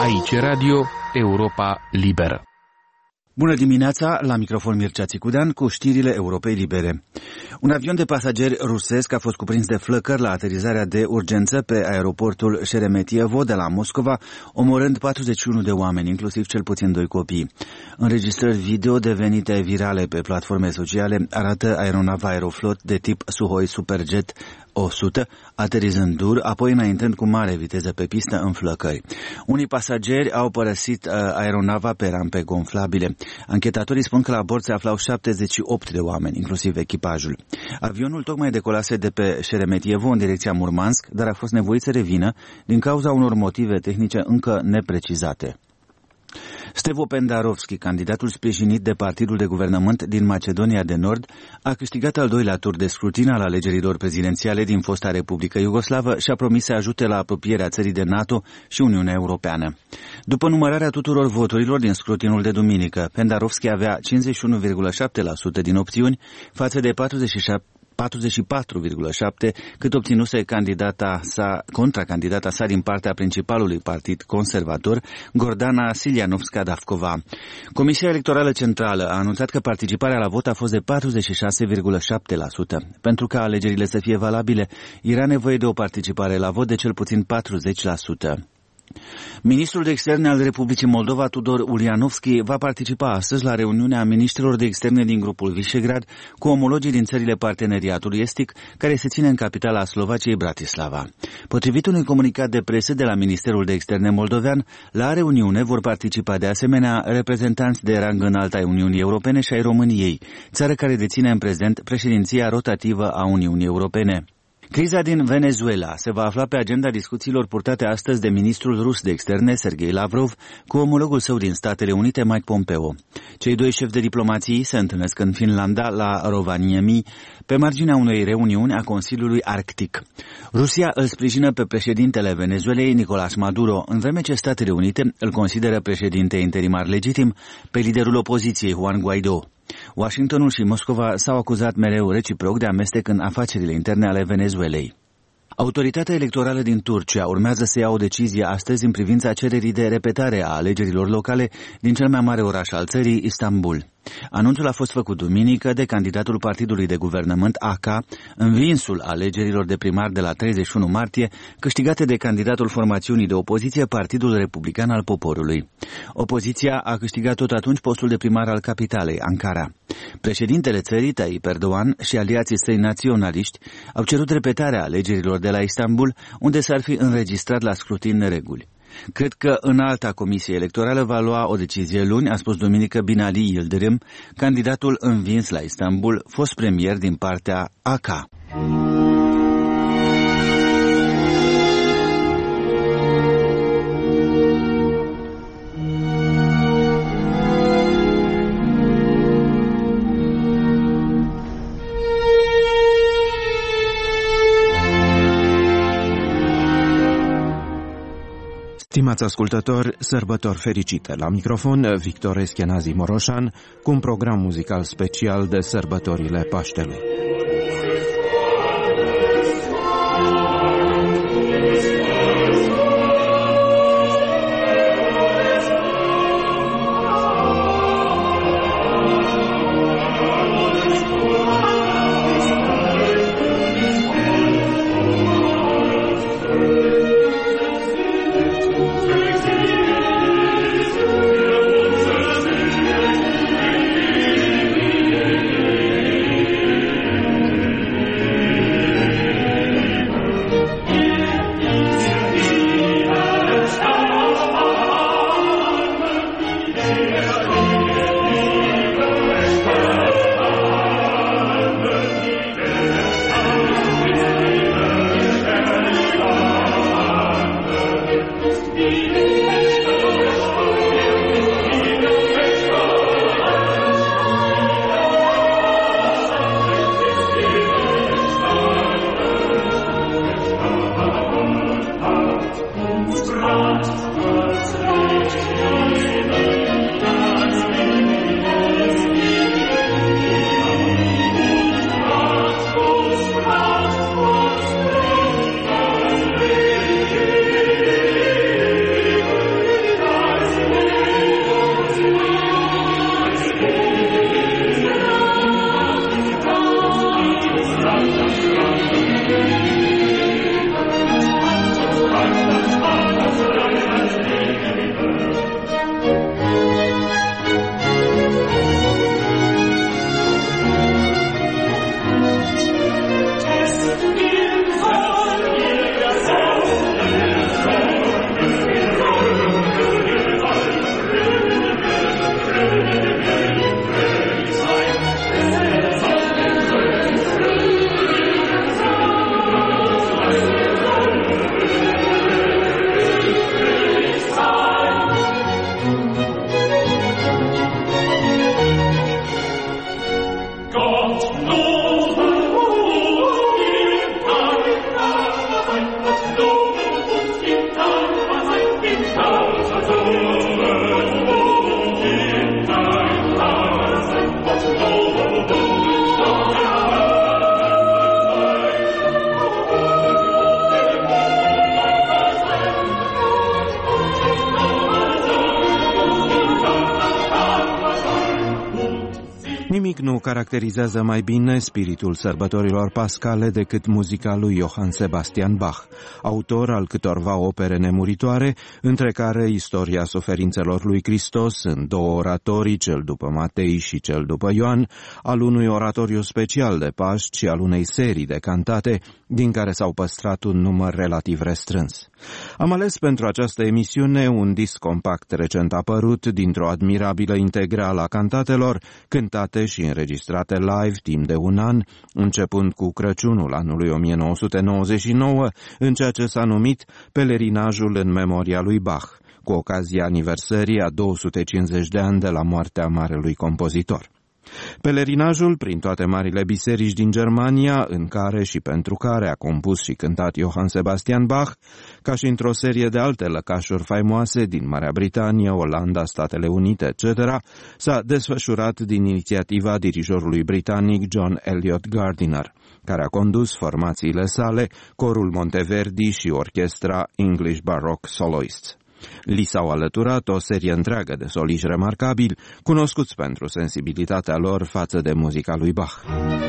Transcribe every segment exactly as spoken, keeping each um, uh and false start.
Aici Radio Europa Liberă. Bună dimineața, la microfon Mircea Țicudean cu știrile Europei Libere. Un avion de pasageri rusesc a fost cuprins de flăcări la aterizarea de urgență pe aeroportul Șeremetievo de la Moscova, omorând patruzeci și unu de oameni, inclusiv cel puțin doi copii. Înregistrări video devenite virale pe platforme sociale arată aeronava Aeroflot de tip Suhoi Superjet o sută, aterizând dur, apoi înaintând cu mare viteză pe pistă în flăcări. Unii pasageri au părăsit uh, aeronava pe rampe gonflabile. Anchetatorii spun că la bord se aflau șaptezeci și opt de oameni, inclusiv echipajul. Avionul tocmai decolase de pe Șeremetievo în direcția Murmansk, dar a fost nevoit să revină din cauza unor motive tehnice încă neprecizate. Stevo Pendarovski, candidatul sprijinit de partidul de guvernământ din Macedonia de Nord, a câștigat al doilea tur de scrutin al alegerilor prezidențiale din fosta Republică Iugoslavă și a promis să ajute la apropierea țării de NATO și Uniunea Europeană. După numărarea tuturor voturilor din scrutinul de duminică, Pendarovski avea cincizeci și unu virgulă șapte la sută din opțiuni față de patruzeci și șapte patruzeci și patru virgulă șapte la sută cât obținuse candidata sa, contracandidata sa din partea principalului partid conservator, Gordana Siljanovska-Davkova. Comisia Electorală Centrală a anunțat că participarea la vot a fost de patruzeci și șase virgulă șapte la sută. Pentru ca alegerile să fie valabile, era nevoie de o participare la vot de cel puțin patruzeci la sută. Ministrul de Externe al Republicii Moldova, Tudor Ulianovski, va participa astăzi la reuniunea ministrilor de externe din grupul Visegrad cu omologii din țările parteneriatului estic, care se ține în capitala Slovaciei, Bratislava. Potrivit unui comunicat de presă de la Ministerul de Externe moldovean, la reuniune vor participa de asemenea reprezentanți de rang înalt ai Uniunii Europene și ai României, țară care deține în prezent președinția rotativă a Uniunii Europene. Criza din Venezuela se va afla pe agenda discuțiilor purtate astăzi de ministrul rus de externe, Sergei Lavrov, cu omologul său din Statele Unite, Mike Pompeo. Cei doi șefi de diplomație se întâlnesc în Finlanda, la Rovaniemi, pe marginea unei reuniuni a Consiliului Arctic. Rusia îl sprijină pe președintele Venezuelei, Nicolás Maduro, în vreme ce Statele Unite îl consideră președinte interimar legitim pe liderul opoziției, Juan Guaido. Washingtonul și Moscova s-au acuzat mereu reciproc de amestec în afacerile interne ale Venezuelei. Autoritatea electorală din Turcia urmează să ia o decizie astăzi în privința cererii de repetare a alegerilor locale din cel mai mare oraș al țării, Istanbul. Anunțul a fost făcut duminică de candidatul partidului de guvernământ A K, învinsul alegerilor de primar de la treizeci și unu martie, câștigate de candidatul formațiunii de opoziție, Partidul Republican al Poporului. Opoziția a câștigat tot atunci postul de primar al capitalei, Ankara. Președintele țării, Tayyip Erdogan, și aliații săi naționaliști au cerut repetarea alegerilor de la Istanbul, unde s-ar fi înregistrat la scrutin nereguli. Cred că înalta comisie electorală va lua o decizie luni, a spus duminică Binali Yildirim, candidatul învins la Istanbul, fost premier din partea A K. Stimați ascultători, sărbători fericite! La microfon, Victor Eschenazi Moroșan, cu un program muzical special de sărbătorile Paștelui. Nimic nu caracterizează mai bine spiritul sărbătorilor pascale decât muzica lui Johann Sebastian Bach, autor al câtorva opere nemuritoare, între care Istoria suferințelor lui Hristos în două oratorii, cel după Matei și cel după Ioan, al unui oratoriu special de Paști și al unei serii de cantate, din care s-au păstrat un număr relativ restrâns. Am ales pentru această emisiune un disc compact recent apărut dintr-o admirabilă integrală a cantatelor, cântate și înregistrate live timp de un an, începând cu Crăciunul anului o mie nouă sute nouăzeci și nouă, în ceea ce s-a numit Pelerinajul în memoria lui Bach, cu ocazia aniversării a două sute cincizeci de ani de la moartea marelui compozitor. Pelerinajul prin toate marile biserici din Germania, în care și pentru care a compus și cântat Johann Sebastian Bach, ca și într-o serie de alte lăcașuri faimoase din Marea Britanie, Olanda, Statele Unite, et cetera, s-a desfășurat din inițiativa dirijorului britanic John Eliot Gardiner, care a condus formațiile sale, Corul Monteverdi și orchestra English Baroque Soloists. Li s-au alăturat o serie întreagă de soliști remarcabili, cunoscuți pentru sensibilitatea lor față de muzica lui Bach.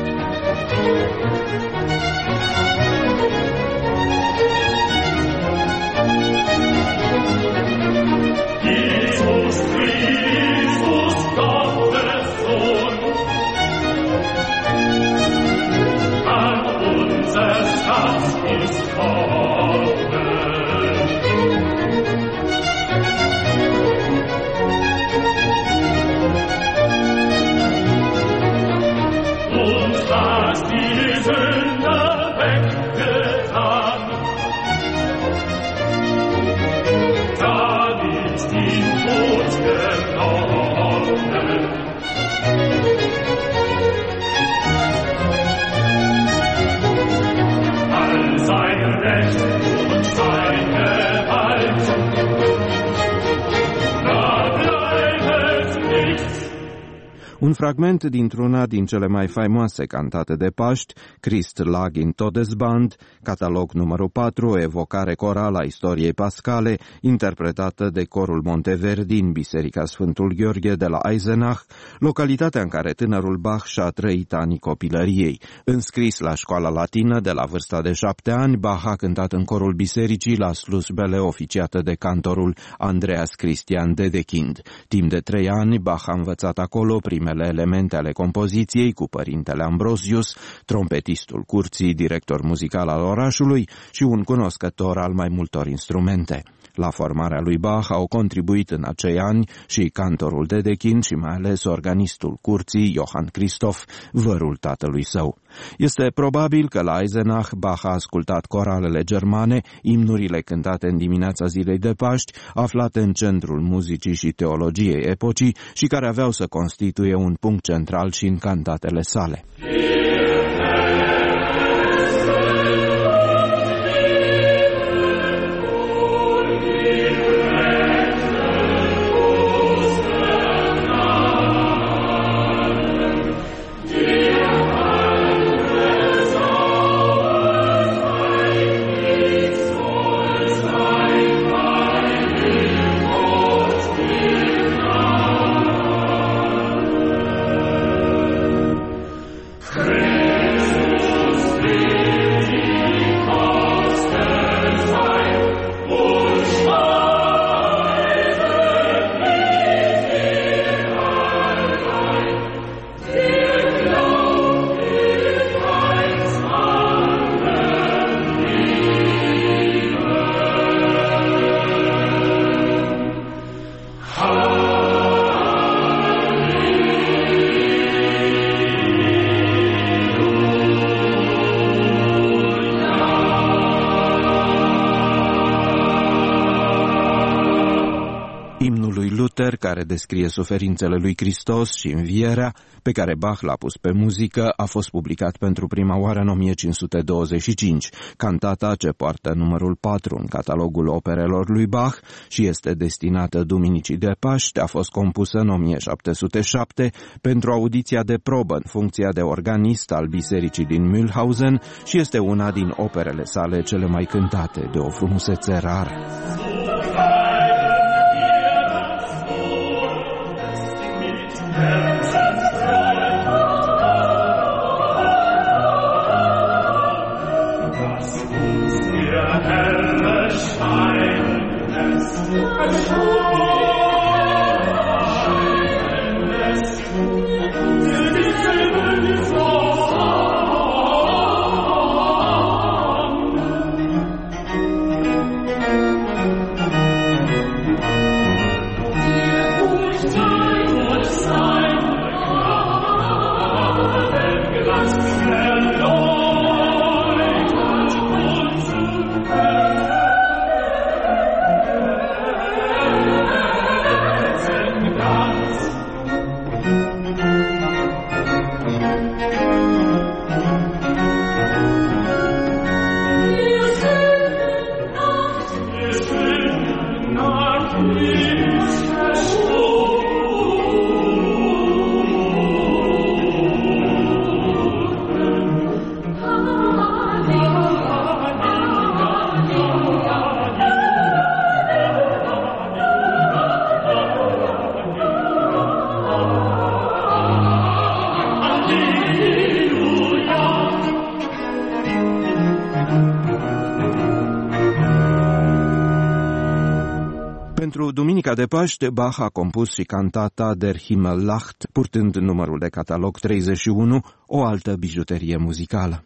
Un fragment dintr-una din cele mai faimoase cantate de Paști, Christ lag in Todesband, catalog numărul patru, o evocare corală a istoriei pascale, interpretată de Corul Monteverdi în Biserica Sfântul Gheorghe de la Eisenach, localitatea în care tânărul Bach și-a trăit anii copilăriei. Înscris la școala latină de la vârsta de șapte ani, Bach a cântat în corul bisericii la slujbele oficiate de cantorul Andreas Christian Dedekind. Timp de trei ani, Bach a învățat acolo primele elemente ale compoziției cu părintele Ambrosius, trompetistul curții, director muzical al orașului și un cunoscător al mai multor instrumente. La formarea lui Bach au contribuit în acei ani și cantorul Dedekind și mai ales organistul curții, Johann Christoph, vărul tatălui său. Este probabil că la Eisenach Bach a ascultat coralele germane, imnurile cântate în dimineața zilei de Paști, aflate în centrul muzicii și teologiei epocii și care aveau să constituie un punct central și în cantatele sale. care descrie suferințele lui Hristos și învierea, pe care Bach l-a pus pe muzică, a fost publicat pentru prima oară în o mie cinci sute douăzeci și cinci. Cantata, ce poartă numărul patru în catalogul operelor lui Bach și este destinată Duminicii de Paște, a fost compusă în o mie șapte sute șapte pentru audiția de probă în funcția de organist al bisericii din Mühlhausen și este una din operele sale cele mai cântate, de o frumusețe rară. Herzensfreud Pentru Duminica de Paște, Bach a compus și cantata Der Himmellacht, purtând numărul de catalog treizeci și unu, o altă bijuterie muzicală.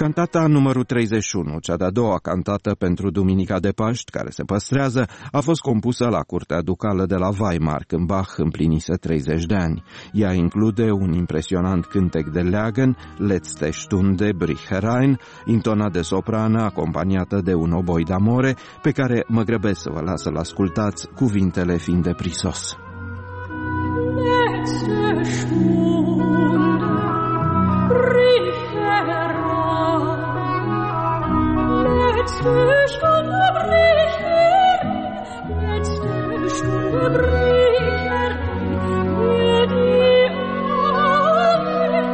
Cantata numărul treizeci și unu, cea de-a doua cantată pentru Duminica de Paști, care se păstrează, a fost compusă la Curtea Ducală de la Weimar, când Bach împlinise treizeci de ani. Ea include un impresionant cântec de leagăn, Letzte Stunde brich herein, intonat de soprană, acompaniată de un oboi d'amore, pe care mă grăbesc să vă las să-l ascultați, cuvintele fiind de prisos. Letzte Stunde brich herein, letzte Stunde brich herein, letzte Stunde brich herein, mir die Augen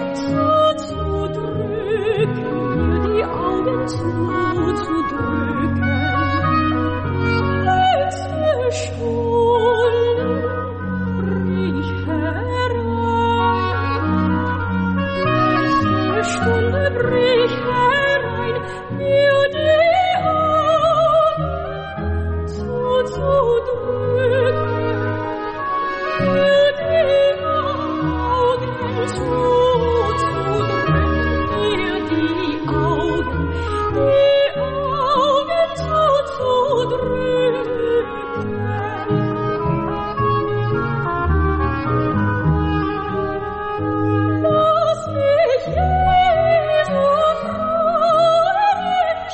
zuzudrücken, mir die Augen zuzudrücken. Letzte Stunde brich herein, letzte Stunde brich herein, mir die Augen zuzudrücken, mir die Augen zuzudrücken, mir die Augen, die Augen zuzudrücken. Lass mich Jesu Freuden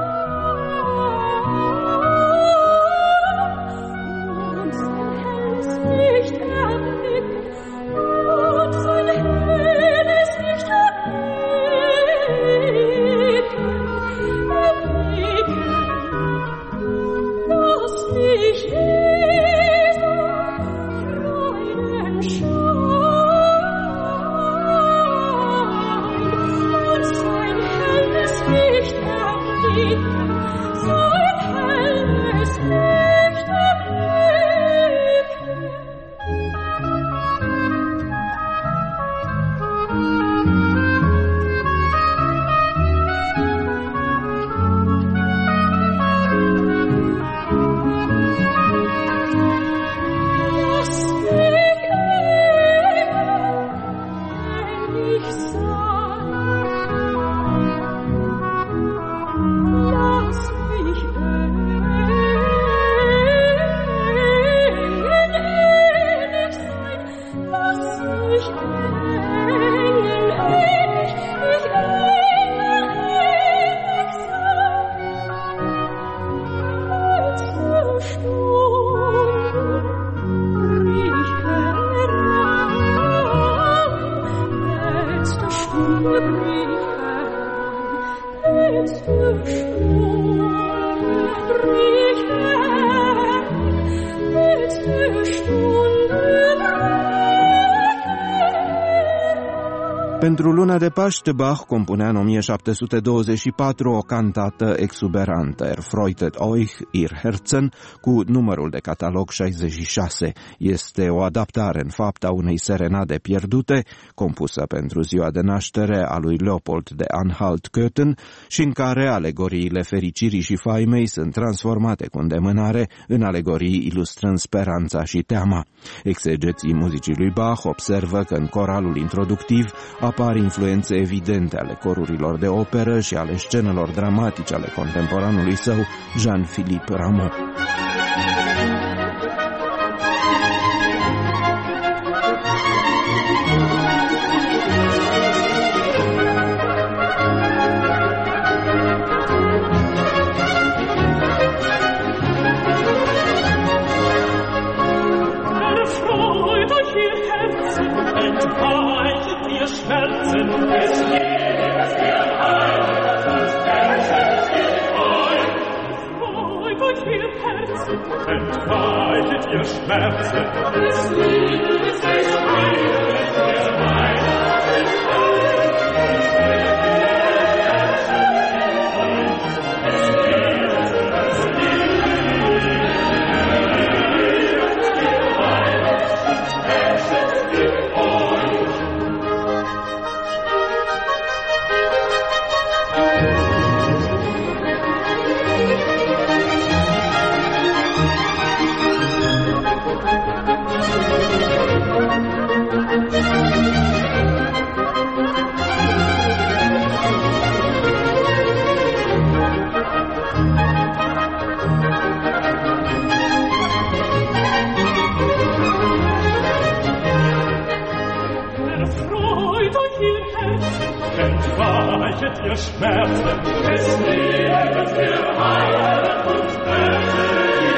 schauen und sein helles Licht erblicken, und sein helles Licht erblicken, erblicken. Lass mich Jesu Freuden schauen und sein helles Licht erblicken, sein helles Licht erblicken. Lass mich ehrlich sein, lass mich ehrlich sein, lass mich ehrlich, ich ehrlich sein. Letzte Stunde brich herein, letzte Stunde brich herein, letzte Stunde brich herein, letzte Stunde brich herein. Pentru luna de Paște, Bach compunea în o mie șapte sute douăzeci și patru o cantată exuberantă, Erfreutet euch, ihr Herzen, cu numărul de catalog șaizeci și șase. Este o adaptare în fapt a unei serenade pierdute, compusă pentru ziua de naștere a lui Leopold de Anhalt-Köthen și în care alegoriile fericirii și faimei sunt transformate cu îndemânare în alegorii ilustrând speranța și teama. Exegeții muzicii lui Bach observă că în coralul introductiv apar influențe evidente ale corurilor de operă și ale scenelor dramatice ale contemporanului său, Jean-Philippe Rameau. Erfreut euch ihr Herzen, entweichet ihr Schmerzen, es jedes ihr Heil, und herrschet ihr euch. Erfreut euch ihr Herzen, entweichet ihr Schmerzen, es jedes ihr Heil, es ihr Heil, reichet ihr Schmerzen, des Lebens wir heilen und retten.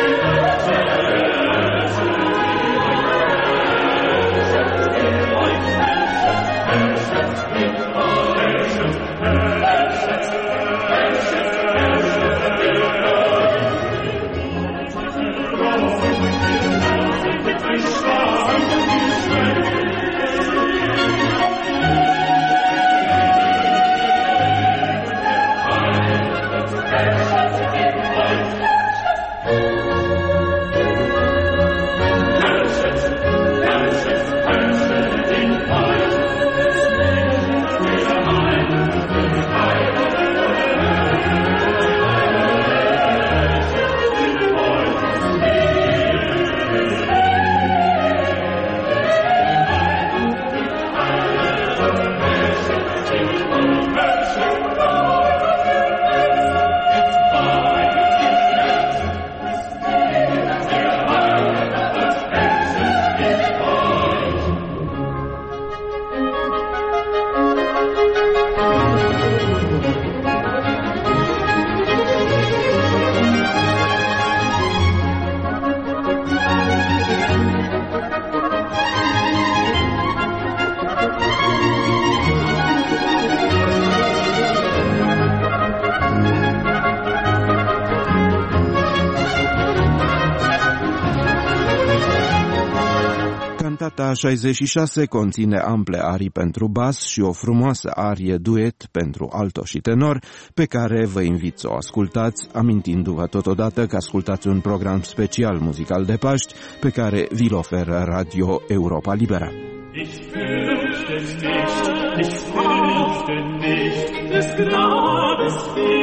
Cantata șaizeci și șase conține ample arii pentru bas și o frumoasă arie duet pentru alto și tenor, pe care vă invit să o ascultați, amintindu-vă totodată că ascultați un program special muzical de Paști, pe care vi-l oferă Radio Europa Liberă. Ich fürchte nicht, ich fürchte nicht, des Grabes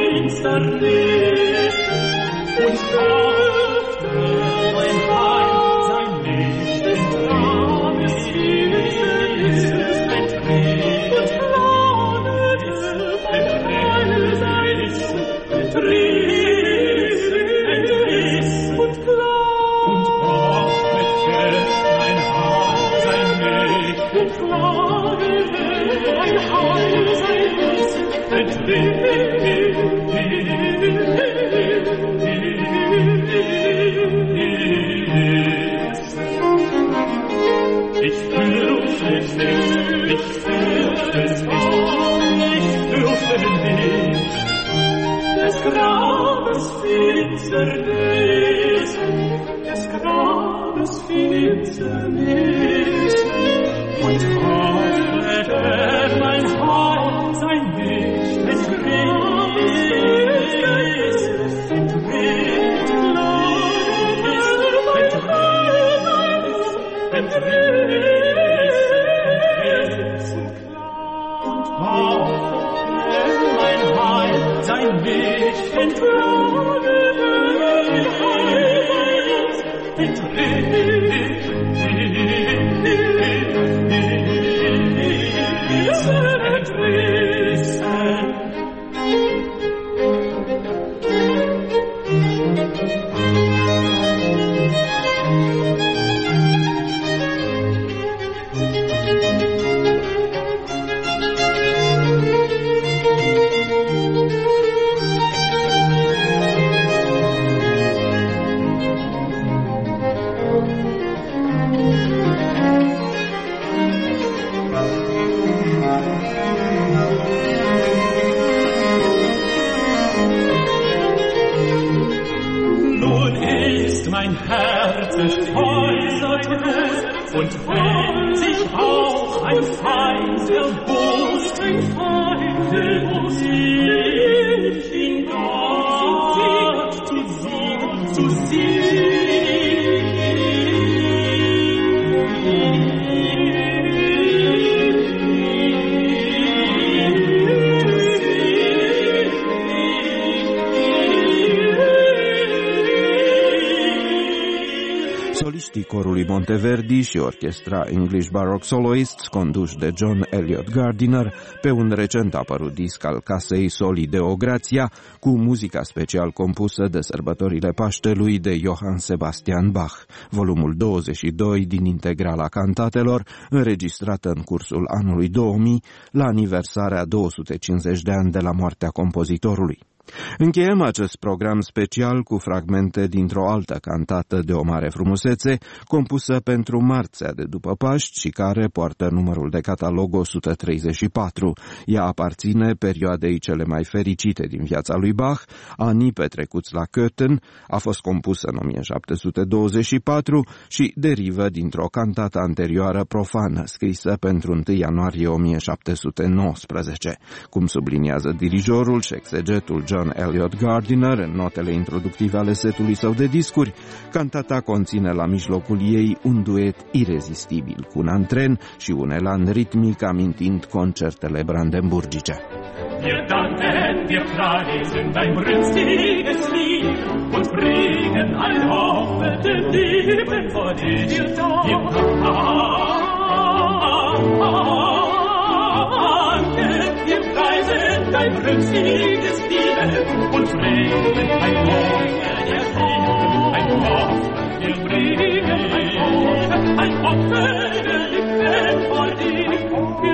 Finsternis, und fürchte mein Heim sei nicht in Grabes Finsternis, entriss, entriss, entriss, entriss, und Glas, und Hoffnete mein Haar sei nicht, und Klage mein Heil sei nicht, entriss, ich fürchte nicht, ich fürchte nicht, ich fürchte nicht, des Grabes Finsternis, des Grabes Finsternis, und hoffete mein Heil sei nicht, des Grabes Finsternis, entriss, entriss, und hoffte mein Heil sei nicht, entriss, entriss, nun ist mein Herzens Häuser Trost, und wenn sich auch ein Feind erbost, ein Feind erbost, ich in Gott zu siegen, zu Soliștii corului Monteverdi și orchestra English Baroque Soloists, conduși de John Eliot Gardiner, pe un recent apărut disc al casei Soli Deo Gratia, cu muzica special compusă de sărbătorile Paștelui de Johann Sebastian Bach, volumul douăzeci și doi din integrala cantatelor, înregistrată în cursul anului două mii, la aniversarea două sute cincizeci de ani de la moartea compozitorului. Încheiem acest program special cu fragmente dintr-o altă cantată de o mare frumusețe, compusă pentru marțea de după Paști și care poartă numărul de catalog o sută treizeci și patru. Ea aparține perioadei cele mai fericite din viața lui Bach, anii petrecuți la Köthen, a fost compusă în o mie șapte sute douăzeci și patru și derivă dintr-o cantată anterioară profană, scrisă pentru întâi ianuarie o mie șapte sute nouăsprezece. Cum subliniază dirijorul și exegetul John Eliot Gardiner în notele introductive ale setului său de discuri, cantata conține la mijlocul ei un duet irezistibil cu un antren și un elan ritmic amintind concertele brandenburgice. Wir danken, wir preisen dein brünstiges Lied und bringen all hoffende Leben vor dich. Wir danken, wir preisen dein brünstiges Lied und bringen ein Opfer der Liebe, ein Opfer, wir bringen ein Opfer, ein Opfer der Liebe vor dir. Wir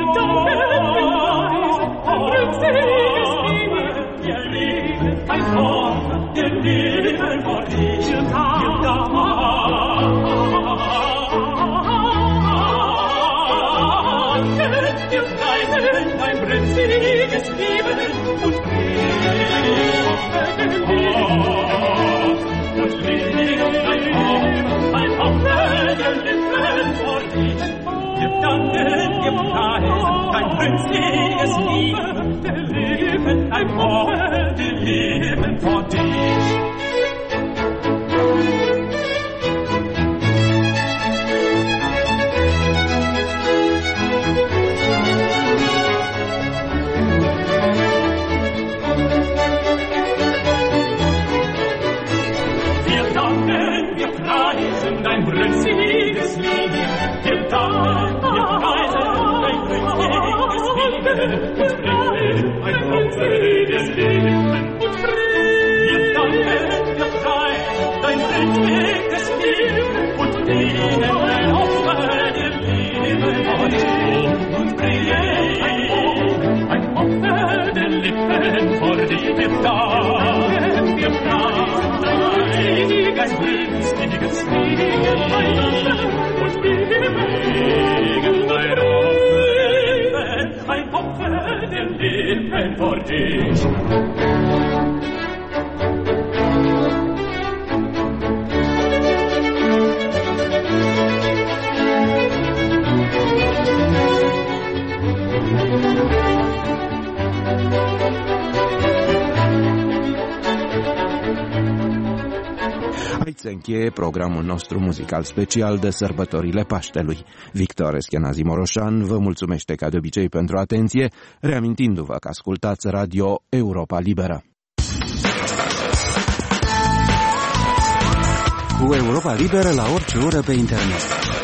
danken, wir preisen dein brünstiges Lied, ein Opfer der Liebe vor dir. Wir danken, wir preisen dein brünstiges Liebe und ein Opfer der Liebe vor dich. Wir danken, wir preisen dein brünstiges Lied. Wir danken, wir preisen dein brünstiges Lied. Und bringen ein Opfer des Lebens und Frieden. Wir danken, wir preisen dein brünstiges Lied. Und bringen ein Opfer der Liebe vor dich. Und bringen ein Opfer, ein Opfer der Lippen vor dich. Wir danken, wir preisen dein brünstiges Lied. Und bringen ein Opfer, ein Opfer der Lippen vor dich. Aici se încheie programul nostru muzical special de sărbătorile Paștelui. Victor Eschenazi Moroșan vă mulțumește ca de obicei pentru atenție, reamintindu-vă că ascultați Radio Europa Liberă. Cu Europa Liberă la orice oră pe internet.